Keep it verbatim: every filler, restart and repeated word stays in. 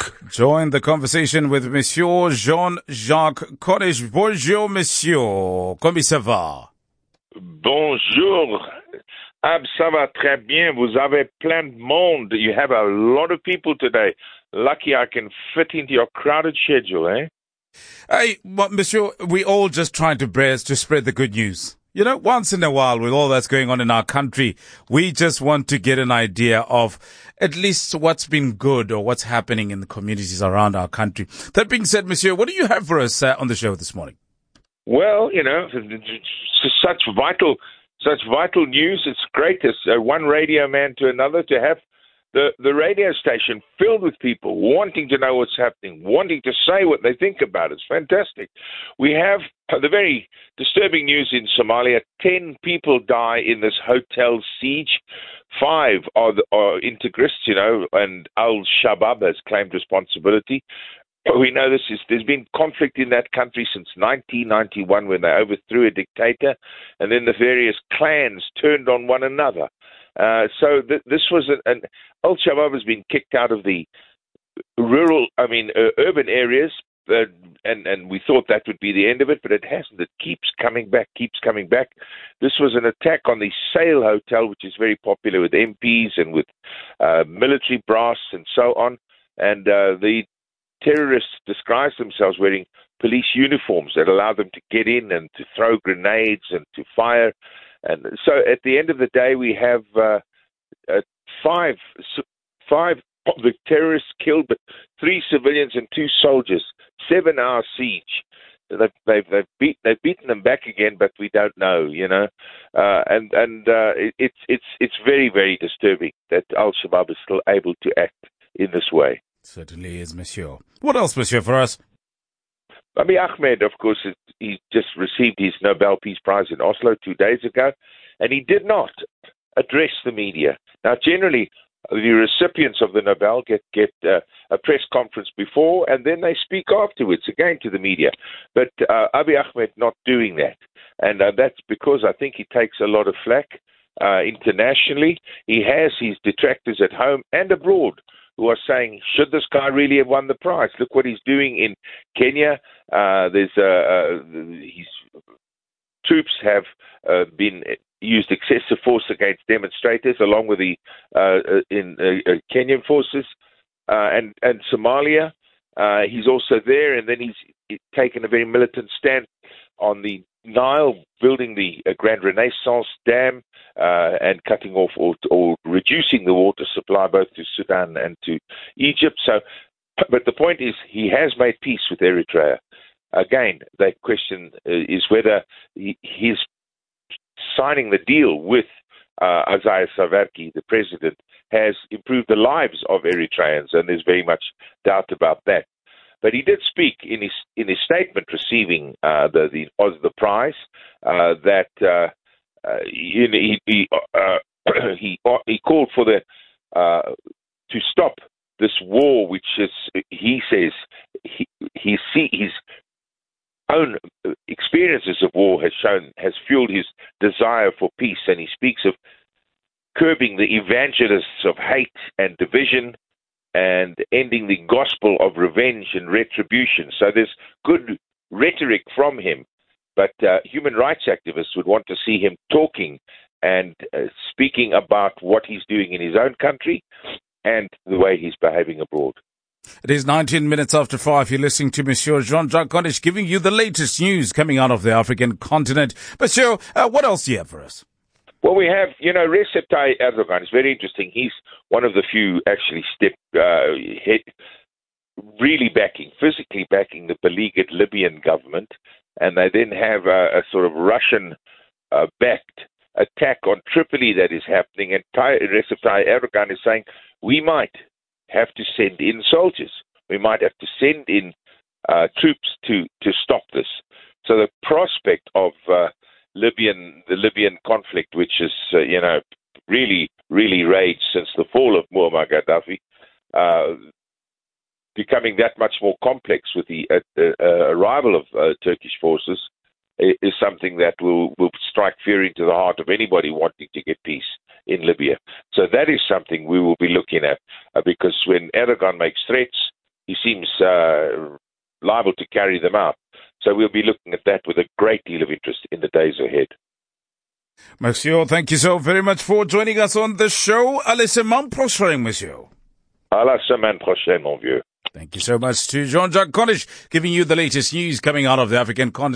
join the conversation with Monsieur Jean-Jacques Cornish. Bonjour, Monsieur. Comment ça va? Bonjour. Ah, ça va très bien. Vous avez plein de monde. You have a lot of people today. Lucky I can fit into your crowded schedule, eh? Hey, well, Monsieur, we all just trying to breast to spread the good news. You know, once in a while, with all that's going on in our country, we just want to get an idea of at least what's been good or what's happening in the communities around our country. That being said, Monsieur, what do you have for us uh, on the show this morning? Well, you know, such vital, such vital news. It's great as uh, one radio man to another to have the, the radio station filled with people wanting to know what's happening, wanting to say what they think about it. It's fantastic. We have the very disturbing news in Somalia. Ten people die in this hotel siege. Five are, the, are integrists, you know, and Al-Shabaab has claimed responsibility. We know this is there's been conflict in that country since nineteen ninety-one when they overthrew a dictator, and then the various clans turned on one another. Uh, so th- this was an, an Al-Shabaab has been kicked out of the rural, I mean, uh, urban areas, uh, and and we thought that would be the end of it, but it hasn't. It keeps coming back, keeps coming back. This was an attack on the Sale Hotel, which is very popular with M Ps and with uh, military brass and so on, and uh, the terrorists disguised themselves wearing police uniforms that allow them to get in and to throw grenades and to fire. And so at the end of the day, we have uh, uh, five five of the terrorists killed, but three civilians and two soldiers. Seven-hour siege. They've they've they've, beat, they've beaten them back again, but we don't know, you know. Uh, and and uh, it, it's it's it's very very disturbing that Al-Shabaab is still able to act in this way. Certainly is, Monsieur. What else, Monsieur, for us? Abiy Ahmed, of course, he just received his Nobel Peace Prize in Oslo two days ago, and he did not address the media. Now, generally, the recipients of the Nobel get, get uh, a press conference before, and then they speak afterwards, again to the media. But uh, Abiy Ahmed not doing that, and uh, that's because I think he takes a lot of flack uh, internationally. He has his detractors at home and abroad who are saying, should this guy really have won the prize? Look what he's doing in Kenya. Uh, there's uh, uh, his troops have uh, been used excessive force against demonstrators, along with the uh, in uh, uh, Kenyan forces, uh, and and Somalia. Uh, he's also there, and then he's taken a very militant stand on the Nile, building the uh, Grand Renaissance Dam uh, and cutting off or, or reducing the water supply both to Sudan and to Egypt. So, but the point is, he has made peace with Eritrea. Again, the question uh, is whether he, his signing the deal with uh, Isaias Afwerki, the president, has improved the lives of Eritreans, and there's very much doubt about that. But he did speak in his in his statement receiving uh, the the the prize uh, that uh, uh, he he uh, he, he called for the uh, to stop this war, which is he says he he see his own experiences of war has shown has fueled his desire for peace, and he speaks of curbing the evangelists of hate and division, and ending the gospel of revenge and retribution. So there's good rhetoric from him, but uh, human rights activists would want to see him talking and uh, speaking about what he's doing in his own country and the way he's behaving abroad. It is nineteen minutes after five. You're listening to Monsieur Jean-Jacques Cornish giving you the latest news coming out of the African continent. Monsieur, uh, what else do you have for us? Well, we have, you know, Recep Tayyip Erdogan. It's very interesting. He's one of the few actually step uh, hit, really backing, physically backing the beleaguered Libyan government, and they then have a, a sort of Russian-backed uh, attack on Tripoli that is happening. And Tay- Recep Tayyip Erdogan is saying we might have to send in soldiers. We might have to send in uh, troops to to stop this. So the prospect of uh, Libyan, the Libyan conflict, which is, uh, you know, really, really raged since the fall of Muammar Gaddafi, uh, becoming that much more complex with the uh, uh, arrival of uh, Turkish forces, is something that will, will strike fear into the heart of anybody wanting to get peace in Libya. So that is something we will be looking at, uh, because when Erdogan makes threats, he seems uh, liable to carry them out. So we'll be looking at that with a great deal of interest in the days ahead. Monsieur, thank you so very much for joining us on the show. À la semaine prochaine, monsieur. À la semaine prochaine, mon vieux. Thank you so much to Jean-Jacques Cornish, giving you the latest news coming out of the African continent.